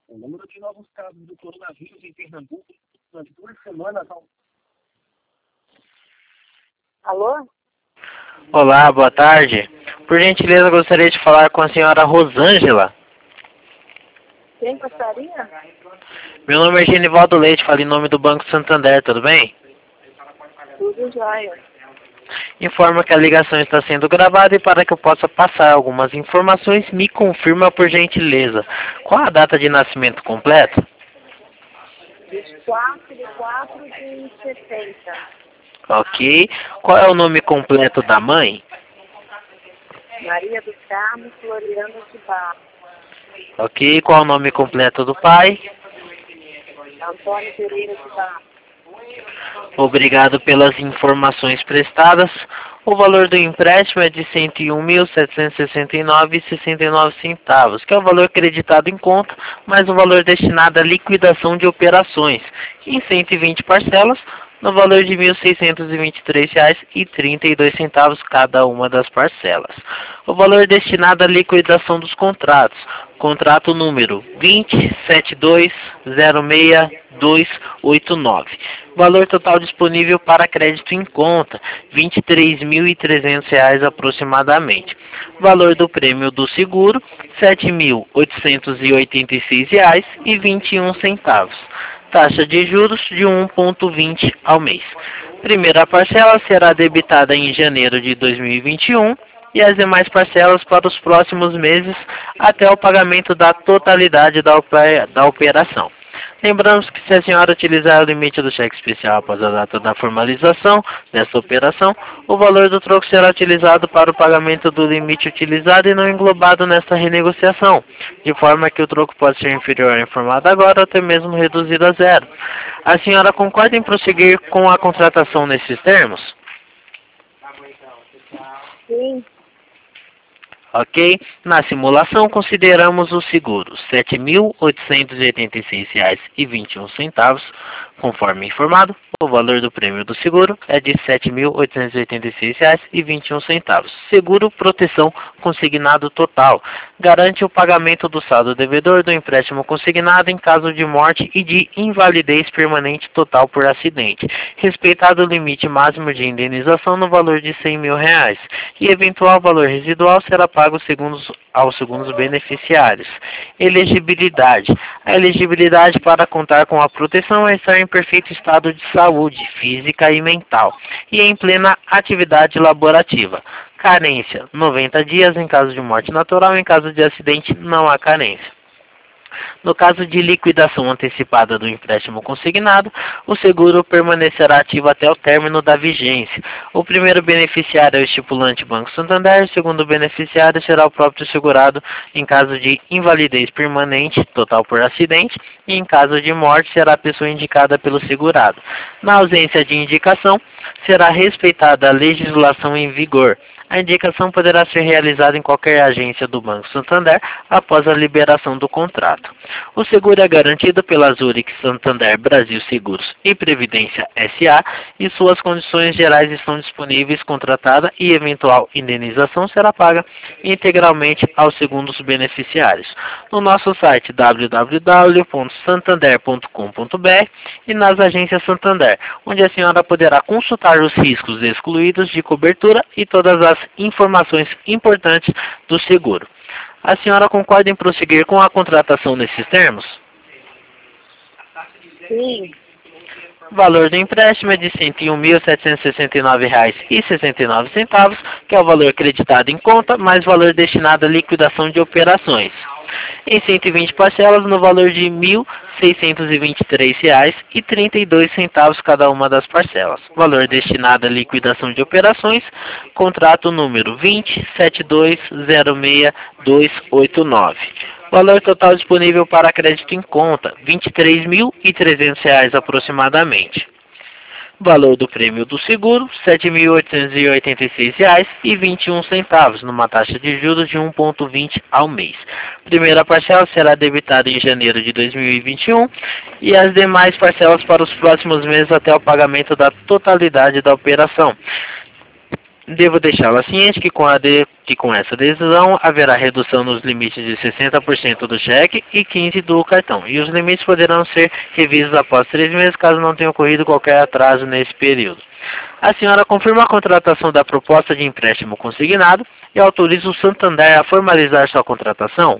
O número de novos casos do coronavírus em Pernambuco nas 2 semanas. Alô? Olá, boa tarde. Por gentileza, gostaria de falar com a senhora Rosângela. Quem gostaria? Meu nome é Genivaldo Leite, falo em nome do Banco Santander, tudo bem? Tudo jóia. Informa que a ligação está sendo gravada e para que eu possa passar algumas informações, me confirma por gentileza. Qual a data de nascimento completa? 24/4/70. Ok. Qual é o nome completo da mãe? Maria do Carmo Floriano de Barros. Ok. Qual é o nome completo do pai? Antônio Pereira de Barros. Obrigado pelas informações prestadas. O valor do empréstimo é de R$ 101.769,69, que é o valor acreditado em conta, mais o valor destinado à liquidação de operações, em 120 parcelas, no valor de R$ 1.623,32 cada uma das parcelas. O valor destinado à liquidação dos contratos. Contrato número 27206-289. Valor total disponível para crédito em conta, R$ 23.300 aproximadamente. Valor do prêmio do seguro, R$ 7.886,21. Taxa de juros de 1,20 ao mês. Primeira parcela será debitada em janeiro de 2021 e as demais parcelas para os próximos meses até o pagamento da totalidade da operação. Lembramos que se a senhora utilizar o limite do cheque especial após a data da formalização desta operação, o valor do troco será utilizado para o pagamento do limite utilizado e não englobado nesta renegociação, de forma que o troco pode ser inferior ao informado agora ou até mesmo reduzido a zero. A senhora concorda em prosseguir com a contratação nesses termos? Sim. Ok? Na simulação, consideramos o seguro R$ 7.886,21, conforme informado. O valor do prêmio do seguro é de R$ 7.886,21. Seguro proteção consignado total. Garante o pagamento do saldo devedor do empréstimo consignado em caso de morte e de invalidez permanente total por acidente. Respeitado o limite máximo de indenização no valor de R$ 100.000. E eventual valor residual será pago aos segundos beneficiários. Elegibilidade. A elegibilidade para contar com a proteção é estar em perfeito estado de saúde física e mental e em plena atividade laborativa. Carência. 90 dias em caso de morte natural, em caso de acidente não há carência. No caso de liquidação antecipada do empréstimo consignado, o seguro permanecerá ativo até o término da vigência. O primeiro beneficiário é o estipulante Banco Santander, o segundo beneficiário será o próprio segurado em caso de invalidez permanente, total por acidente, e em caso de morte será a pessoa indicada pelo segurado. Na ausência de indicação, será respeitada a legislação em vigor. A indicação poderá ser realizada em qualquer agência do Banco Santander após a liberação do contrato. O seguro é garantido pela Zurich Santander Brasil Seguros e Previdência S.A. e suas condições gerais estão disponíveis, contratada e eventual indenização será paga integralmente aos segundos beneficiários. No nosso site www.santander.com.br e nas agências Santander, onde a senhora poderá consultar os riscos excluídos de cobertura e todas as informações importantes do seguro. A senhora concorda em prosseguir com a contratação nesses termos? Sim. O valor do empréstimo é de R$ 101.769,69, que é o valor acreditado em conta, mais valor destinado à liquidação de operações. Em 120 parcelas no valor de R$ 1.623,32 cada uma das parcelas. Valor destinado à liquidação de operações, contrato número 27206-289. Valor total disponível para crédito em conta, R$ 23.300 aproximadamente. Valor do prêmio do seguro, R$ 7.886,21, numa taxa de juros de 1,20 ao mês. Primeira parcela será debitada em janeiro de 2021 e as demais parcelas para os próximos meses até o pagamento da totalidade da operação. Devo deixá-la ciente que com essa decisão haverá redução nos limites de 60% do cheque e 15% do cartão, e os limites poderão ser revistos após 3 meses caso não tenha ocorrido qualquer atraso nesse período. A senhora confirma a contratação da proposta de empréstimo consignado e autoriza o Santander a formalizar sua contratação?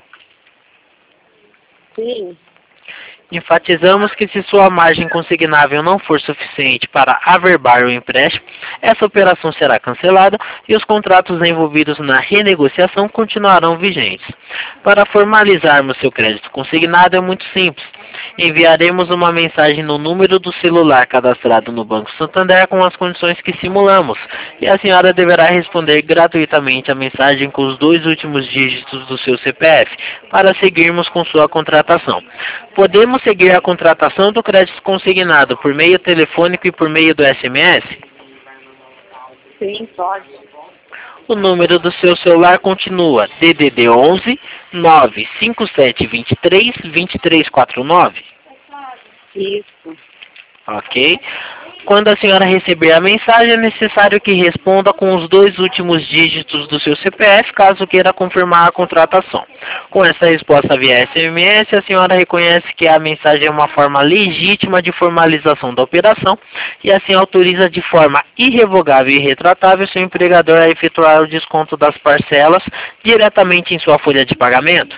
Sim. Enfatizamos que se sua margem consignável não for suficiente para averbar o empréstimo, essa operação será cancelada e os contratos envolvidos na renegociação continuarão vigentes. Para formalizarmos seu crédito consignado é muito simples. Enviaremos uma mensagem no número do celular cadastrado no Banco Santander com as condições que simulamos, e a senhora deverá responder gratuitamente a mensagem com os 2 últimos dígitos do seu CPF, para seguirmos com sua contratação. Podemos seguir a contratação do crédito consignado por meio telefônico e por meio do SMS? Sim, pode. O número do seu celular continua DDD 11 95723 2349. Isso. Ok. Quando a senhora receber a mensagem, é necessário que responda com os 2 últimos dígitos do seu CPF, caso queira confirmar a contratação. Com essa resposta via SMS, a senhora reconhece que a mensagem é uma forma legítima de formalização da operação e assim autoriza de forma irrevogável e irretratável seu empregador a efetuar o desconto das parcelas diretamente em sua folha de pagamento?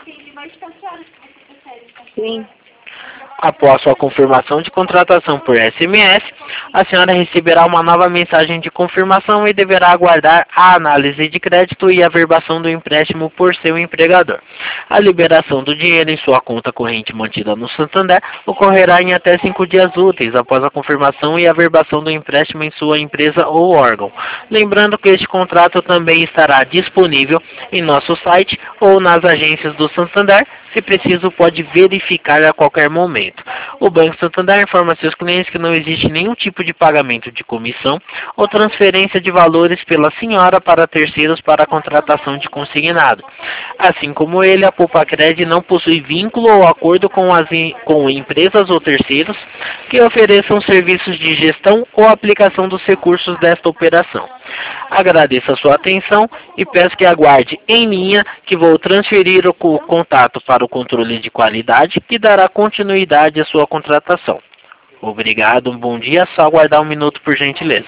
Sim. Após sua confirmação de contratação por SMS, a senhora receberá uma nova mensagem de confirmação e deverá aguardar a análise de crédito e a averbação do empréstimo por seu empregador. A liberação do dinheiro em sua conta corrente mantida no Santander ocorrerá em até 5 dias úteis após a confirmação e averbação do empréstimo em sua empresa ou órgão. Lembrando que este contrato também estará disponível em nosso site ou nas agências do Santander. Se preciso, pode verificar a qualquer momento. O Banco Santander informa seus clientes que não existe nenhum tipo de pagamento de comissão ou transferência de valores pela senhora para terceiros para a contratação de consignado. Assim como ele, a Poupa-Cred não possui vínculo ou acordo com empresas ou terceiros que ofereçam serviços de gestão ou aplicação dos recursos desta operação. Agradeço a sua atenção e peço que aguarde em linha que vou transferir o contato para o controle de qualidade que dará continuidade à sua contratação. Obrigado, um bom dia, só aguardar um minuto por gentileza.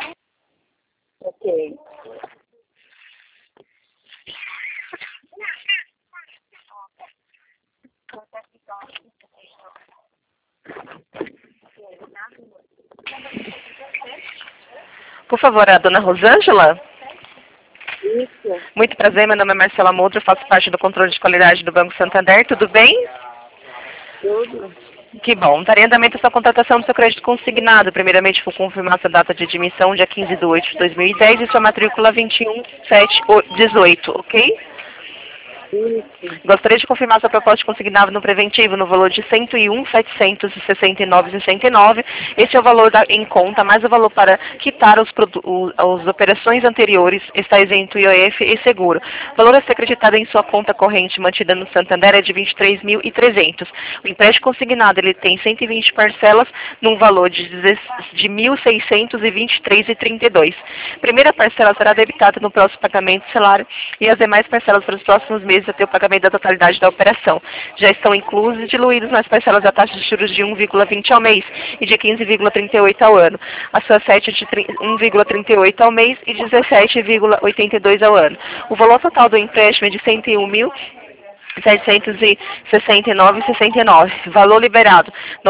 Ok. Por favor, a dona Rosângela? Isso. Muito prazer, meu nome é Marcela Moudro, faço parte do controle de qualidade do Banco Santander, tudo bem? Tudo. Que bom. Estaria em andamento a sua contratação do seu crédito consignado. Primeiramente, vou confirmar sua data de admissão, dia 15 de 8 de 2010, e sua matrícula 21718, ok? Isso. Gostaria de confirmar sua proposta de consignado no preventivo no valor de R$ 101.769,69. Este é o valor em conta, mais o valor para quitar as operações anteriores, está isento IOF e seguro. O valor a ser acreditado em sua conta corrente mantida no Santander é de R$ 23.300. O empréstimo consignado ele tem 120 parcelas num valor de R$ 1.623,32. Primeira parcela será debitada no próximo pagamento salário e as demais parcelas para os próximos meses até o pagamento da totalidade da operação. Já estão inclusos e diluídos nas parcelas da taxa de juros de 1,20 ao mês e de 15,38 ao ano. A sua sete de 1,38 ao mês e 17,82 ao ano. O valor total do empréstimo é de R$ 101.769,69. Valor liberado, R$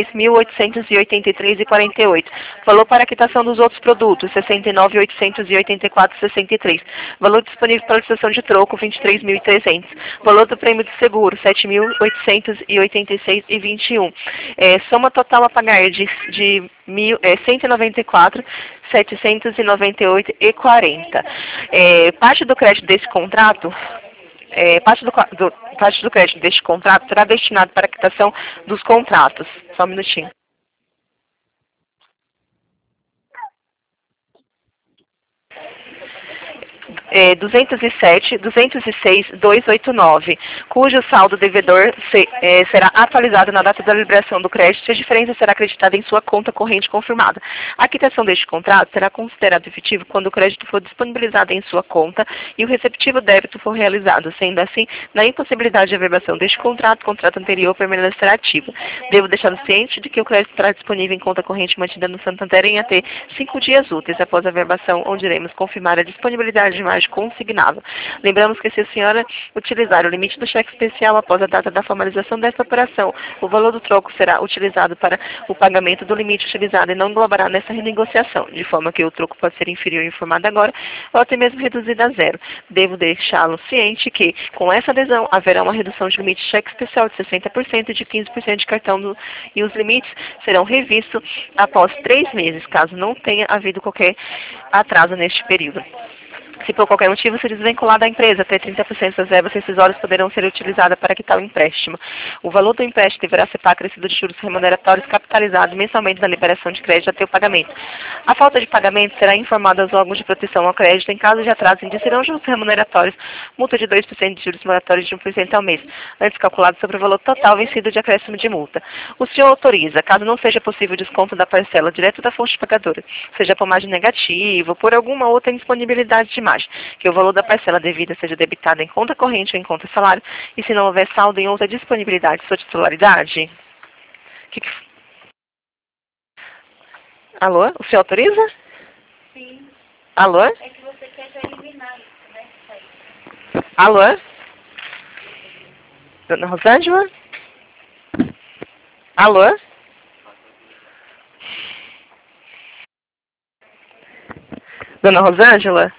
93.883,48. Valor para quitação dos outros produtos, R$ 69.884,63. Valor disponível para licitação de troco, R$ 23.300. Valor do prêmio de seguro, R$ 7.886,21. Soma total a pagar de R$ 194.798,40. Parte do crédito desse contrato parte do crédito deste contrato será destinado para a quitação dos contratos. Só um minutinho. 207, 206, 289, cujo saldo devedor será atualizado na data da liberação do crédito e a diferença será acreditada em sua conta corrente confirmada. A quitação deste contrato será considerado efetivo quando o crédito for disponibilizado em sua conta e o receptivo débito for realizado. Sendo assim, na impossibilidade de averbação deste contrato, o contrato anterior permanecerá ativo. Devo deixá-lo ciente de que o crédito estará disponível em conta corrente mantida no Santander em até 5 dias úteis após a averbação, onde iremos confirmar a disponibilidade de margem consignável. Lembramos que se a senhora utilizar o limite do cheque especial após a data da formalização desta operação, o valor do troco será utilizado para o pagamento do limite utilizado e não englobará nessa renegociação, de forma que o troco pode ser inferior informado agora ou até mesmo reduzido a zero. Devo deixá-lo ciente que, com essa adesão, haverá uma redução de limite de cheque especial de 60% e de 15% de cartão e os limites serão revistos após 3 meses, caso não tenha havido qualquer atraso neste período. Se por qualquer motivo ser desvinculado da empresa, até 30% das verbas rescisórias poderão ser utilizadas para quitar o empréstimo. O valor do empréstimo deverá ser acrescido de juros remuneratórios capitalizados mensalmente na liberação de crédito até o pagamento. A falta de pagamento será informada aos órgãos de proteção ao crédito. Em caso de atraso, indirão juros remuneratórios, multa de 2% de juros moratórios de 1% ao mês, antes calculado sobre o valor total vencido de acréscimo de multa. O senhor autoriza, caso não seja possível o desconto da parcela direto da fonte pagadora, seja por margem negativa ou por alguma outra indisponibilidade de margem, que o valor da parcela devida seja debitado em conta corrente ou em conta salário, e se não houver saldo em outra disponibilidade de sua titularidade. Alô? O senhor autoriza? Sim. Alô? É que você quer já eliminar isso, né? Alô? Dona Rosângela? Alô? Dona Rosângela?